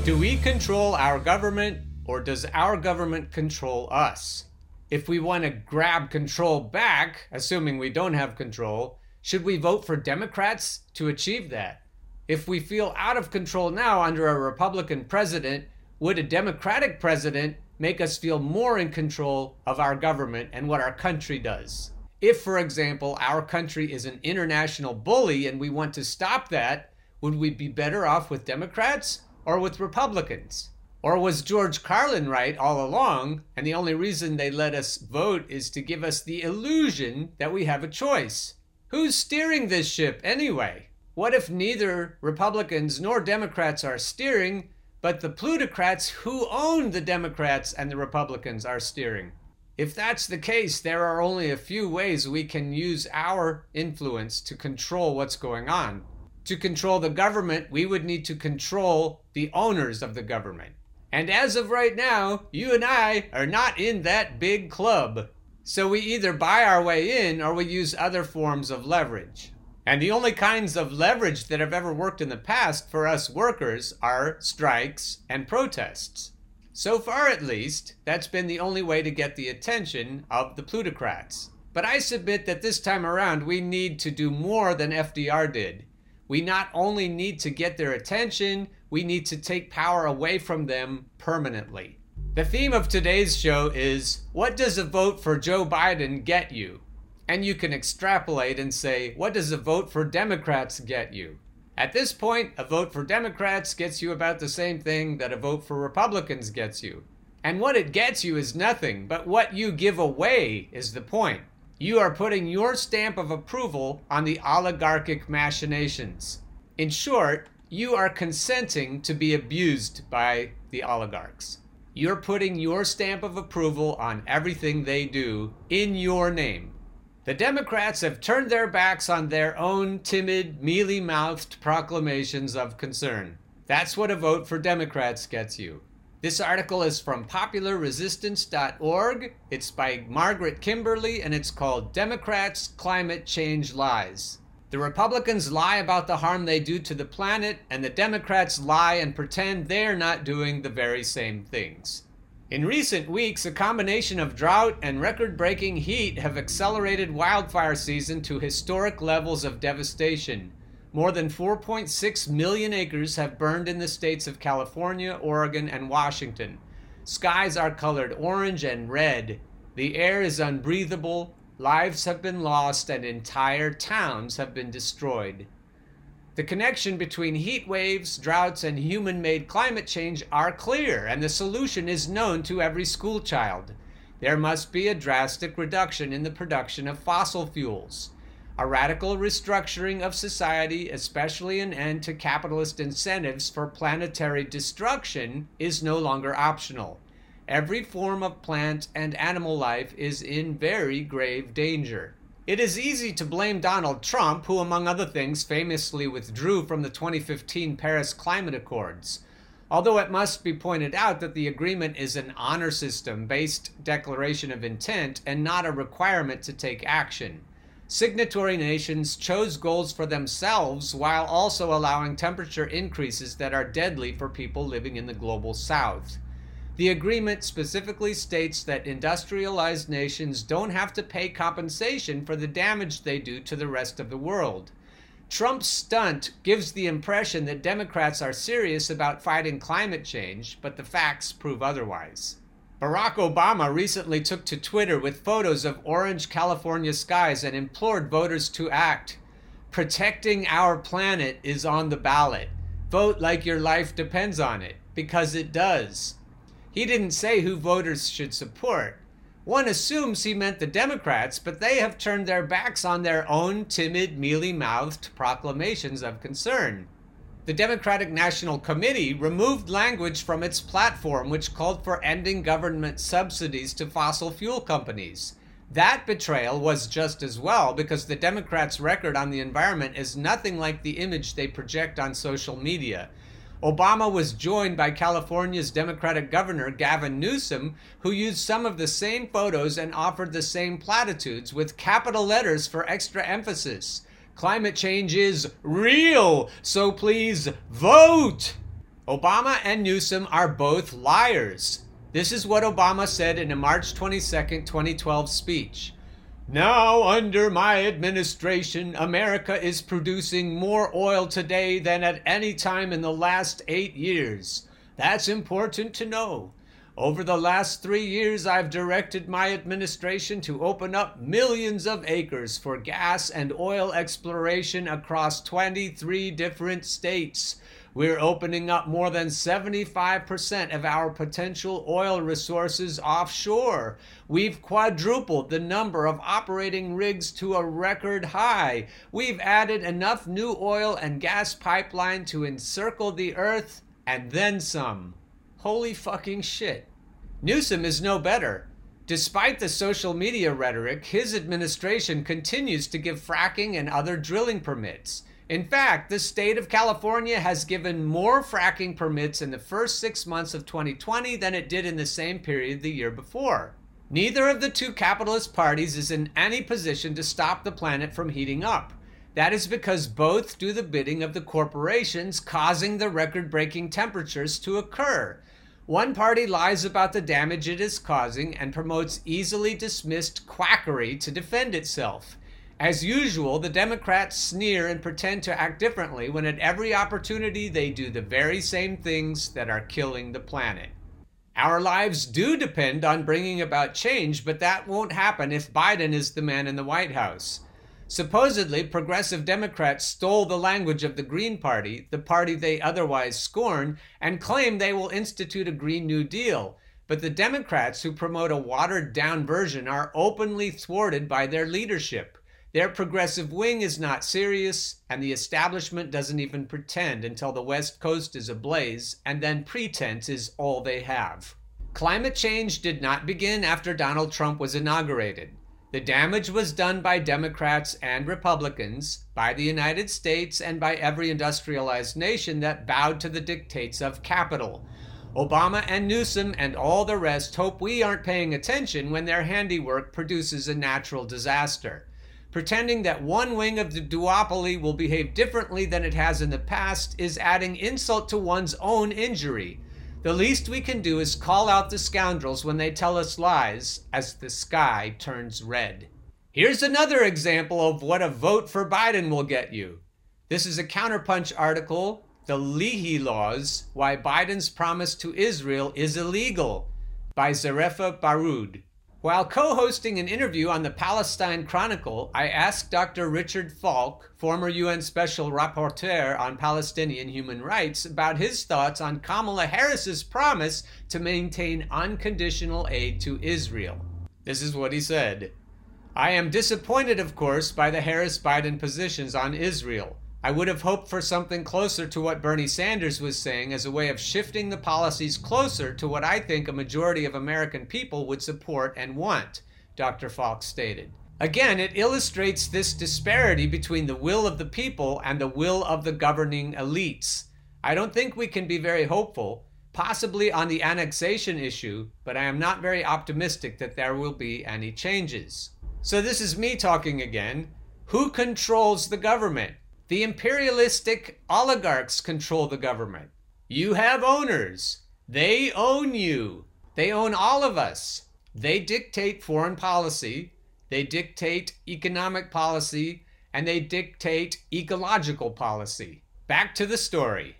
Do we control our government, or does our government control us? If we want to grab control back, assuming we don't have control, should we vote for Democrats to achieve that? If we feel out of control now under a Republican president, would a Democratic president make us feel more in control of our government and what our country does? If, for example, our country is an international bully and we want to stop that, would we be better off with Democrats or with Republicans? Or was George Carlin right all along, and the only reason they let us vote is to give us the illusion that we have a choice? Who's steering this ship anyway? What if neither Republicans nor Democrats are steering, but the plutocrats who own the Democrats and the Republicans are steering? If that's the case, there are only a few ways we can use our influence to control what's going on. To control the government, we would need to control the owners of the government. And as of right now, you and I are not in that big club. So we either buy our way in or we use other forms of leverage. And the only kinds of leverage that have ever worked in the past for us workers are strikes and protests. So far, at least, that's been the only way to get the attention of the plutocrats. But I submit that this time around, we need to do more than FDR did. We not only need to get their attention, we need to take power away from them permanently. The theme of today's show is, what does a vote for Joe Biden get you? And you can extrapolate and say, what does a vote for Democrats get you? At this point, a vote for Democrats gets you about the same thing that a vote for Republicans gets you. And what it gets you is nothing, but what you give away is the point. You are putting your stamp of approval on the oligarchic machinations. In short, you are consenting to be abused by the oligarchs. You're putting your stamp of approval on everything they do in your name. The Democrats have turned their backs on their own timid, mealy-mouthed proclamations of concern. That's what a vote for Democrats gets you. This article is from popularresistance.org. It's by Margaret Kimberly, and it's called Democrats' Climate Change Lies. The Republicans lie about the harm they do to the planet, and the Democrats lie and pretend they're not doing the very same things. In recent weeks, a combination of drought and record-breaking heat have accelerated wildfire season to historic levels of devastation. More than 4.6 million acres have burned in the states of California, Oregon, and Washington. Skies are colored orange and red. The air is unbreathable. Lives have been lost and entire towns have been destroyed. The connection between heat waves, droughts, and human-made climate change are clear, and the solution is known to every school child. There must be a drastic reduction in the production of fossil fuels. A radical restructuring of society, especially an end to capitalist incentives for planetary destruction, is no longer optional. Every form of plant and animal life is in very grave danger. It is easy to blame Donald Trump, who, among other things, famously withdrew from the 2015 Paris Climate Accords. Although it must be pointed out that the agreement is an honor system-based declaration of intent and not a requirement to take action. Signatory nations chose goals for themselves while also allowing temperature increases that are deadly for people living in the global south. The agreement specifically states that industrialized nations don't have to pay compensation for the damage they do to the rest of the world. Trump's stunt gives the impression that Democrats are serious about fighting climate change, but the facts prove otherwise. Barack Obama recently took to Twitter with photos of orange California skies and implored voters to act. Protecting our planet is on the ballot. Vote like your life depends on it, because it does. He didn't say who voters should support. One assumes he meant the Democrats, but they have turned their backs on their own timid, mealy-mouthed proclamations of concern. The Democratic National Committee removed language from its platform which called for ending government subsidies to fossil fuel companies. That betrayal was just as well, because the Democrats' record on the environment is nothing like the image they project on social media. Obama was joined by California's Democratic Governor Gavin Newsom, who used some of the same photos and offered the same platitudes with capital letters for extra emphasis. Climate change is real, so please vote! Obama and Newsom are both liars. This is what Obama said in a March 22, 2012 speech. Now, under my administration, America is producing more oil today than at any time in the last 8 years. That's important to know. Over the last 3 years, I've directed my administration to open up millions of acres for gas and oil exploration across 23 different states. We're opening up more than 75% of our potential oil resources offshore. We've quadrupled the number of operating rigs to a record high. We've added enough new oil and gas pipeline to encircle the earth and then some. Holy fucking shit. Newsom is no better. Despite the social media rhetoric, his administration continues to give fracking and other drilling permits. In fact, the state of California has given more fracking permits in the first 6 months of 2020 than it did in the same period the year before. Neither of the two capitalist parties is in any position to stop the planet from heating up. That is because both do the bidding of the corporations causing the record-breaking temperatures to occur. One party lies about the damage it is causing and promotes easily dismissed quackery to defend itself. As usual, the Democrats sneer and pretend to act differently when at every opportunity they do the very same things that are killing the planet. Our lives do depend on bringing about change, but that won't happen if Biden is the man in the White House. Supposedly, progressive Democrats stole the language of the Green Party, the party they otherwise scorn, and claim they will institute a Green New Deal. But the Democrats who promote a watered-down version are openly thwarted by their leadership. Their progressive wing is not serious, and the establishment doesn't even pretend until the West Coast is ablaze, and then pretense is all they have. Climate change did not begin after Donald Trump was inaugurated. The damage was done by Democrats and Republicans, by the United States, and by every industrialized nation that bowed to the dictates of capital. Obama and Newsom and all the rest hope we aren't paying attention when their handiwork produces a natural disaster. Pretending that one wing of the duopoly will behave differently than it has in the past is adding insult to one's own injury. The least we can do is call out the scoundrels when they tell us lies as the sky turns red. Here's another example of what a vote for Biden will get you. This is a Counterpunch article, The Leahy Laws, Why Biden's Promise to Israel is Illegal, by Zarefa Baroud. While co-hosting an interview on the Palestine Chronicle, I asked Dr. Richard Falk, former UN Special Rapporteur on Palestinian human rights, about his thoughts on Kamala Harris's promise to maintain unconditional aid to Israel. This is what he said. I am disappointed, of course, by the Harris-Biden positions on Israel. I would have hoped for something closer to what Bernie Sanders was saying as a way of shifting the policies closer to what I think a majority of American people would support and want, Dr. Falk stated. Again, it illustrates this disparity between the will of the people and the will of the governing elites. I don't think we can be very hopeful, possibly on the annexation issue, but I am not very optimistic that there will be any changes. So this is me talking again. Who controls the government? The imperialistic oligarchs control the government. You have owners. They own you. They own all of us. They dictate foreign policy, they dictate economic policy, and they dictate ecological policy. Back to the story.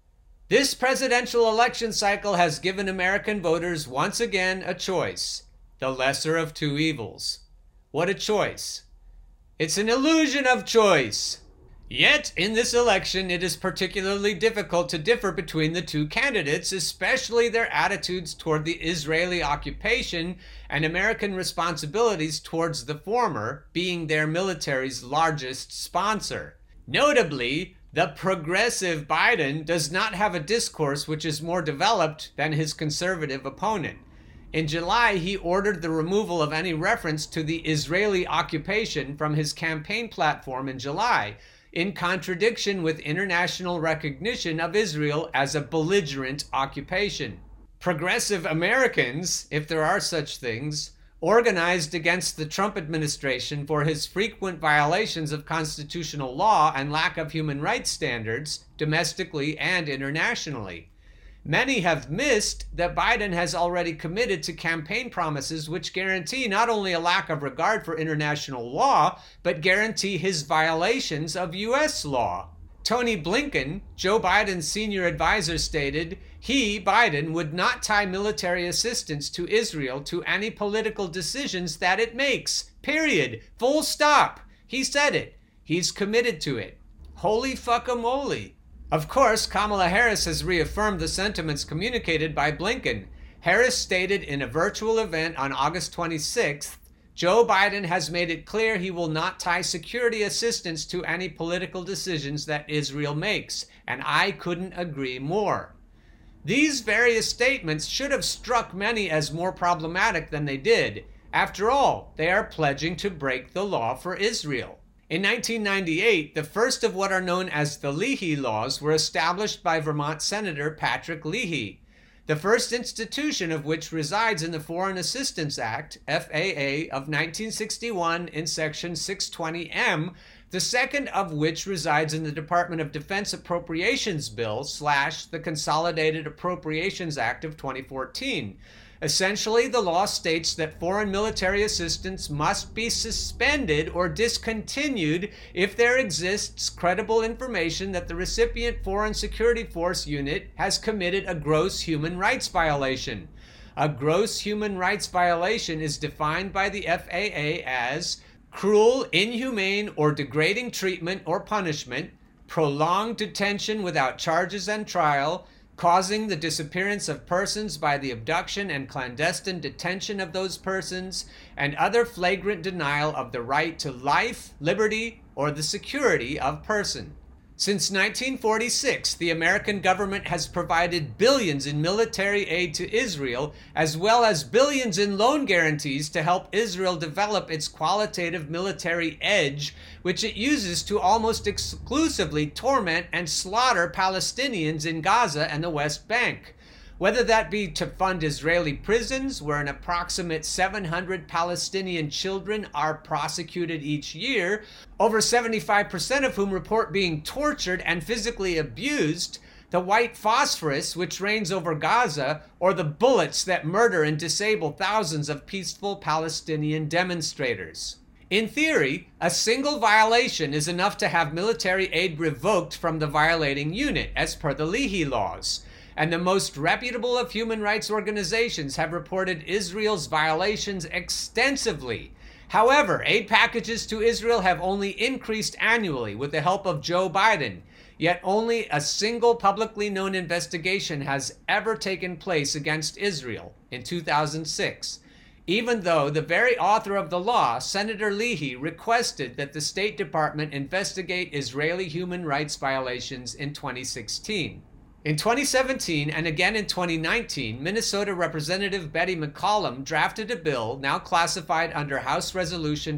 This presidential election cycle has given American voters once again a choice, the lesser of two evils. What a choice. It's an illusion of choice. Yet, in this election, it is particularly difficult to differ between the two candidates, especially their attitudes toward the Israeli occupation and American responsibilities towards the former, being their military's largest sponsor. Notably, the progressive Biden does not have a discourse which is more developed than his conservative opponent. In July, he ordered the removal of any reference to the Israeli occupation from his campaign platform in July, in contradiction with international recognition of Israel as a belligerent occupation. Progressive Americans, if there are such things, organized against the Trump administration for his frequent violations of constitutional law and lack of human rights standards, domestically and internationally. Many have missed that Biden has already committed to campaign promises which guarantee not only a lack of regard for international law, but guarantee his violations of U.S. law. Tony Blinken, Joe Biden's senior advisor, stated he, Biden, would not tie military assistance to Israel to any political decisions that it makes. Period. Full stop. He said it. He's committed to it. Holy fuckamole. Of course, Kamala Harris has reaffirmed the sentiments communicated by Blinken. Harris stated in a virtual event on August 26th, Joe Biden has made it clear he will not tie security assistance to any political decisions that Israel makes, and I couldn't agree more. These various statements should have struck many as more problematic than they did. After all, they are pledging to break the law for Israel. In 1998, the first of what are known as the Leahy Laws were established by Vermont Senator Patrick Leahy, the first institution of which resides in the Foreign Assistance Act, FAA, of 1961 in Section 620M, the second of which resides in the Department of Defense Appropriations Bill / the Consolidated Appropriations Act of 2014. Essentially, the law states that foreign military assistance must be suspended or discontinued if there exists credible information that the recipient Foreign Security Force unit has committed a gross human rights violation. A gross human rights violation is defined by the FAA as cruel, inhumane, or degrading treatment or punishment, prolonged detention without charges and trial, causing the disappearance of persons by the abduction and clandestine detention of those persons, and other flagrant denial of the right to life, liberty, or the security of person. Since 1946, the American government has provided billions in military aid to Israel, as well as billions in loan guarantees to help Israel develop its qualitative military edge, which it uses to almost exclusively torment and slaughter Palestinians in Gaza and the West Bank. Whether that be to fund Israeli prisons, where an approximate 700 Palestinian children are prosecuted each year, over 75% of whom report being tortured and physically abused, the white phosphorus which reigns over Gaza, or the bullets that murder and disable thousands of peaceful Palestinian demonstrators. In theory, a single violation is enough to have military aid revoked from the violating unit, as per the Leahy Laws. And the most reputable of human rights organizations have reported Israel's violations extensively. However, aid packages to Israel have only increased annually with the help of Joe Biden, yet only a single publicly known investigation has ever taken place against Israel in 2006, even though the very author of the law, Senator Leahy, requested that the State Department investigate Israeli human rights violations in 2016. In 2017 and again in 2019, Minnesota Representative Betty McCollum drafted a bill now classified under House Resolution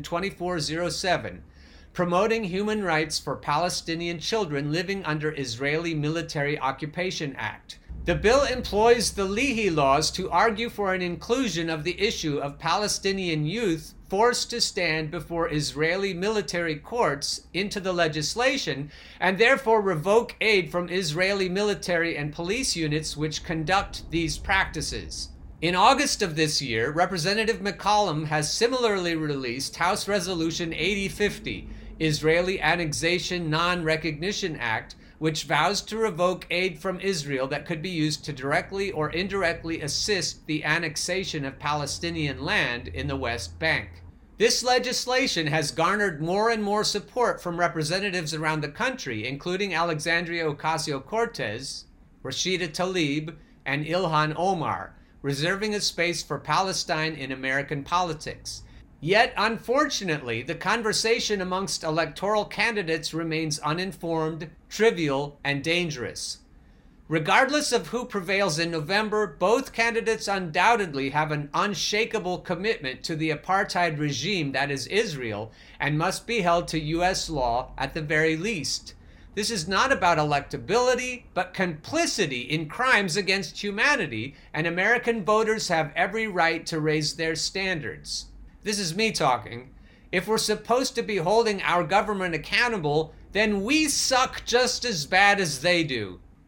2407, promoting human rights for Palestinian children living under Israeli Military Occupation Act. The bill employs the Leahy Laws to argue for an inclusion of the issue of Palestinian youth forced to stand before Israeli military courts into the legislation, and therefore revoke aid from Israeli military and police units which conduct these practices. In August of this year, Representative McCollum has similarly released House Resolution 8050, Israeli Annexation Non-Recognition Act, which vows to revoke aid from Israel that could be used to directly or indirectly assist the annexation of Palestinian land in the West Bank. This legislation has garnered more and more support from representatives around the country, including Alexandria Ocasio-Cortez, Rashida Tlaib, and Ilhan Omar, reserving a space for Palestine in American politics. Yet, unfortunately, the conversation amongst electoral candidates remains uninformed, trivial, and dangerous. Regardless of who prevails in November, both candidates undoubtedly have an unshakable commitment to the apartheid regime that is Israel and must be held to U.S. law at the very least. This is not about electability, but complicity in crimes against humanity, and American voters have every right to raise their standards. This is me talking. If we're supposed to be holding our government accountable, then we suck just as bad as they do.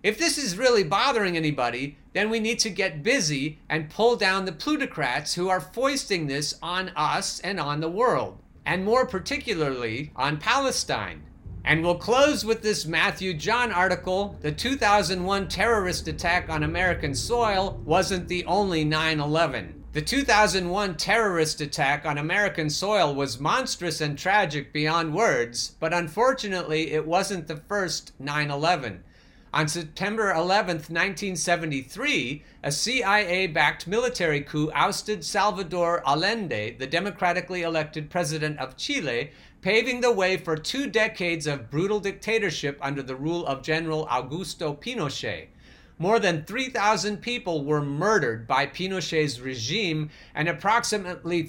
If this is really bothering anybody, then we need to get busy and pull down the plutocrats who are foisting this on us and on the world, and more particularly on Palestine. And we'll close with this Matthew John article. The 2001 terrorist attack on American soil wasn't the only 9/11. The 2001 terrorist attack on American soil was monstrous and tragic beyond words, but unfortunately it wasn't the first 9/11. On September 11th, 1973, a CIA-backed military coup ousted Salvador Allende, the democratically elected president of Chile, paving the way for 2 decades of brutal dictatorship under the rule of General Augusto Pinochet. More than 3,000 people were murdered by Pinochet's regime, and approximately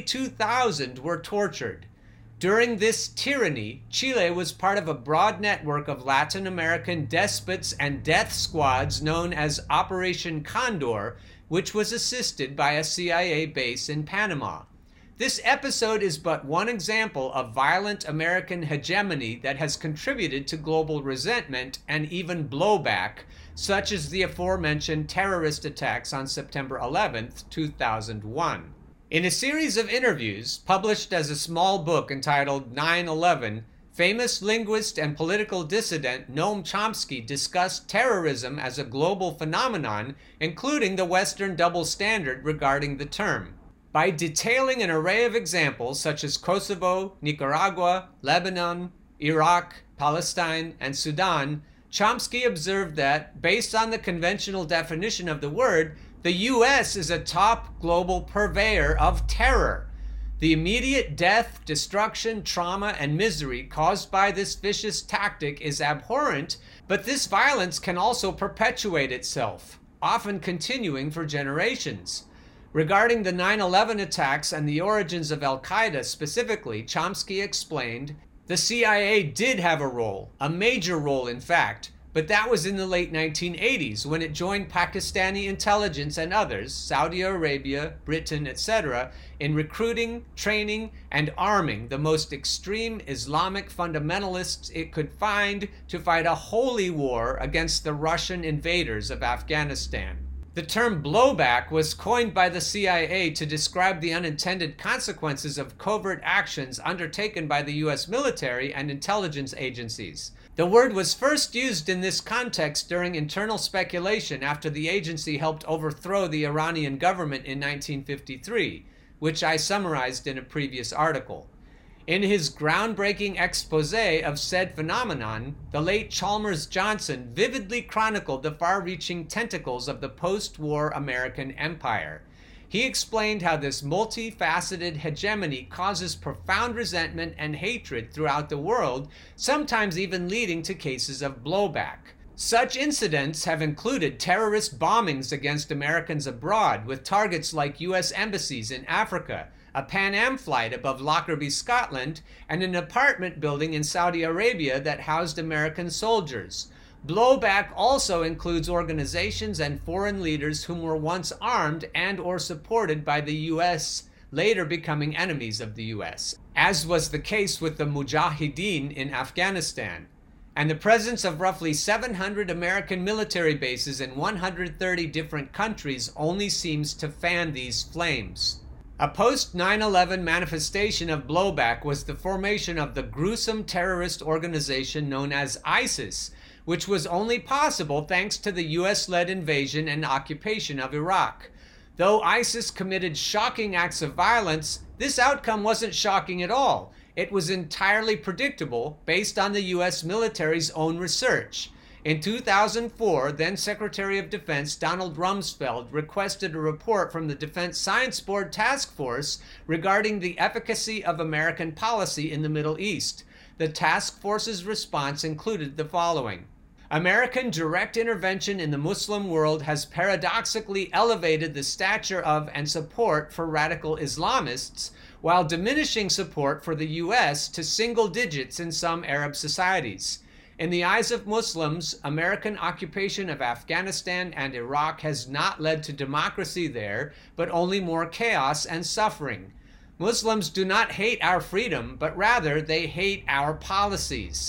32,000 were tortured. During this tyranny, Chile was part of a broad network of Latin American despots and death squads known as Operation Condor, which was assisted by a CIA base in Panama. This episode is but one example of violent American hegemony that has contributed to global resentment and even blowback, such as the aforementioned terrorist attacks on September 11th, 2001. In a series of interviews published as a small book entitled 9/11, famous linguist and political dissident Noam Chomsky discussed terrorism as a global phenomenon, including the Western double standard regarding the term. By detailing an array of examples such as Kosovo, Nicaragua, Lebanon, Iraq, Palestine, and Sudan, Chomsky observed that, based on the conventional definition of the word, the U.S. is a top global purveyor of terror. The immediate death, destruction, trauma, and misery caused by this vicious tactic is abhorrent, but this violence can also perpetuate itself, often continuing for generations. Regarding the 9/11 attacks and the origins of Al-Qaeda specifically, Chomsky explained, the CIA did have a role, a major role in fact, but that was in the late 1980s when it joined Pakistani intelligence and others, Saudi Arabia, Britain, etc., in recruiting, training, and arming the most extreme Islamic fundamentalists it could find to fight a holy war against the Russian invaders of Afghanistan. The term blowback was coined by the CIA to describe the unintended consequences of covert actions undertaken by the U.S. military and intelligence agencies. The word was first used in this context during internal speculation after the agency helped overthrow the Iranian government in 1953, which I summarized in a previous article. In his groundbreaking expose of said phenomenon, the late Chalmers Johnson vividly chronicled the far-reaching tentacles of the post-war American empire. He explained how this multifaceted hegemony causes profound resentment and hatred throughout the world, sometimes even leading to cases of blowback. Such incidents have included terrorist bombings against Americans abroad with targets like U.S. embassies in Africa, a Pan Am flight above Lockerbie, Scotland, and an apartment building in Saudi Arabia that housed American soldiers. Blowback also includes organizations and foreign leaders whom were once armed and or supported by the U.S., later becoming enemies of the U.S., as was the case with the Mujahideen in Afghanistan. And the presence of roughly 700 American military bases in 130 different countries only seems to fan these flames. A post-9/11 manifestation of blowback was the formation of the gruesome terrorist organization known as ISIS, which was only possible thanks to the U.S.-led invasion and occupation of Iraq. Though ISIS committed shocking acts of violence, this outcome wasn't shocking at all. It was entirely predictable based on the U.S. military's own research. In 2004, then Secretary of Defense Donald Rumsfeld requested a report from the Defense Science Board Task Force regarding the efficacy of American policy in the Middle East. The task force's response included the following. American direct intervention in the Muslim world has paradoxically elevated the stature of and support for radical Islamists, while diminishing support for the U.S. to single digits in some Arab societies. In the eyes of Muslims, American occupation of Afghanistan and Iraq has not led to democracy there, but only more chaos and suffering. Muslims do not hate our freedom, but rather they hate our policies.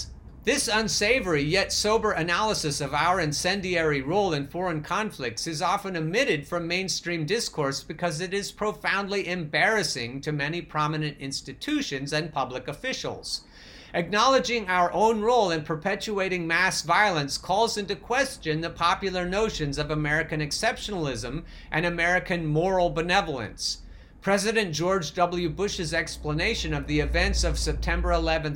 This unsavory yet sober analysis of our incendiary role in foreign conflicts is often omitted from mainstream discourse because it is profoundly embarrassing to many prominent institutions and public officials. Acknowledging our own role in perpetuating mass violence calls into question the popular notions of American exceptionalism and American moral benevolence. President George W. Bush's explanation of the events of September 11,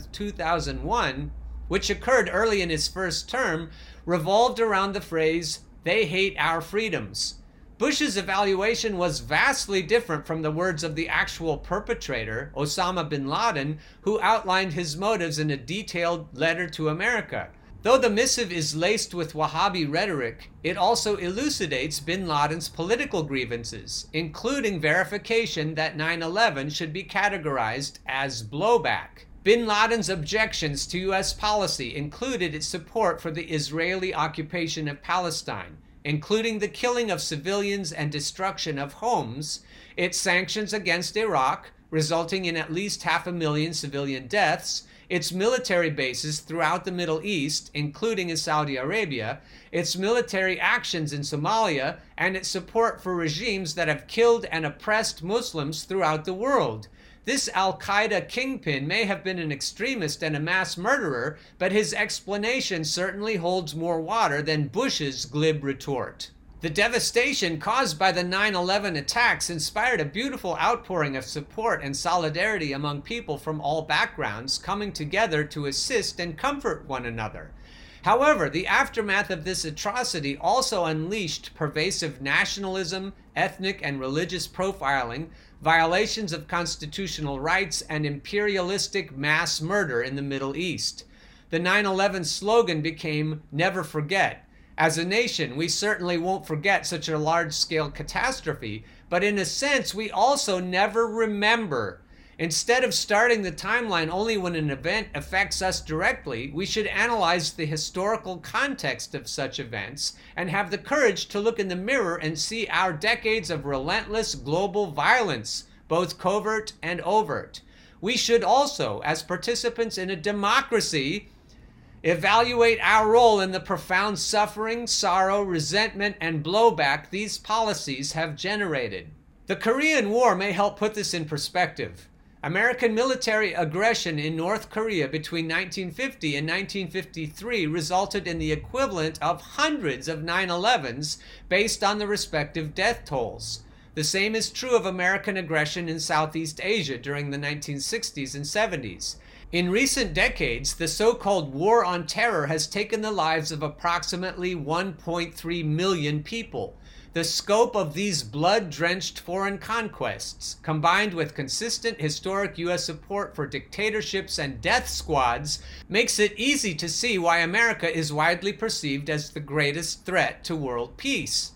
2001, which occurred early in his first term, revolved around the phrase, "They hate our freedoms." Bush's evaluation was vastly different from the words of the actual perpetrator, Osama bin Laden, who outlined his motives in a detailed letter to America. Though the missive is laced with Wahhabi rhetoric, it also elucidates bin Laden's political grievances, including verification that 9/11 should be categorized as blowback. Bin Laden's objections to U.S. policy included its support for the Israeli occupation of Palestine, including the killing of civilians and destruction of homes, its sanctions against Iraq, resulting in at least 500,000 civilian deaths, its military bases throughout the Middle East, including in Saudi Arabia, its military actions in Somalia, and its support for regimes that have killed and oppressed Muslims throughout the world. This al-Qaeda kingpin may have been an extremist and a mass murderer, but his explanation certainly holds more water than Bush's glib retort. The devastation caused by the 9/11 attacks inspired a beautiful outpouring of support and solidarity among people from all backgrounds coming together to assist and comfort one another. However, the aftermath of this atrocity also unleashed pervasive nationalism, ethnic and religious profiling, violations of constitutional rights, and imperialistic mass murder in the Middle East. The 9/11 slogan became "Never Forget." As a nation, we certainly won't forget such a large-scale catastrophe, but in a sense, we also never remember. Instead of starting the timeline only when an event affects us directly, we should analyze the historical context of such events and have the courage to look in the mirror and see our decades of relentless global violence, both covert and overt. We should also, as participants in a democracy, evaluate our role in the profound suffering, sorrow, resentment, and blowback these policies have generated. The Korean War may help put this in perspective. American military aggression in North Korea between 1950 and 1953 resulted in the equivalent of hundreds of 9/11s based on the respective death tolls. The same is true of American aggression in Southeast Asia during the 1960s and 70s. In recent decades, the so-called War on Terror has taken the lives of approximately 1.3 million people. The scope of these blood-drenched foreign conquests, combined with consistent historic U.S. support for dictatorships and death squads, makes it easy to see why America is widely perceived as the greatest threat to world peace.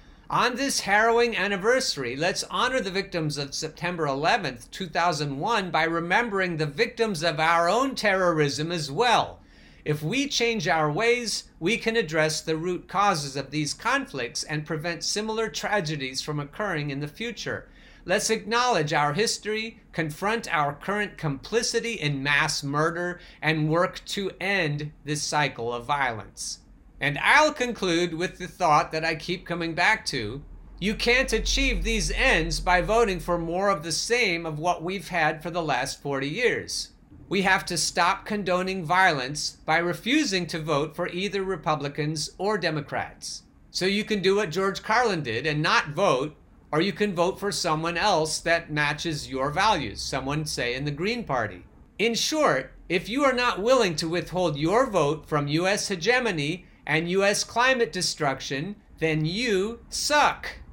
On this harrowing anniversary, let's honor the victims of September 11th, 2001 by remembering the victims of our own terrorism as well. If we change our ways, we can address the root causes of these conflicts and prevent similar tragedies from occurring in the future. Let's acknowledge our history, confront our current complicity in mass murder, and work to end this cycle of violence. And I'll conclude with the thought that I keep coming back to. You can't achieve these ends by voting for more of the same of what we've had for the last 40 years. We have to stop condoning violence by refusing to vote for either Republicans or Democrats. So you can do what George Carlin did and not vote, or you can vote for someone else that matches your values, someone, say, in the Green Party. In short, if you are not willing to withhold your vote from U.S. hegemony and U.S. climate destruction, then you suck.